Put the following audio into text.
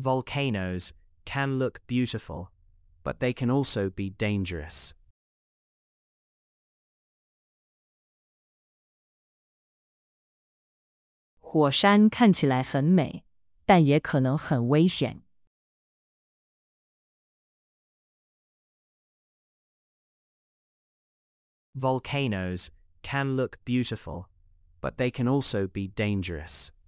Volcanoes can look beautiful, but they can also be dangerous. 火山看起来很美，但也可能很危险。 Volcanoes can look beautiful, but they can also be dangerous.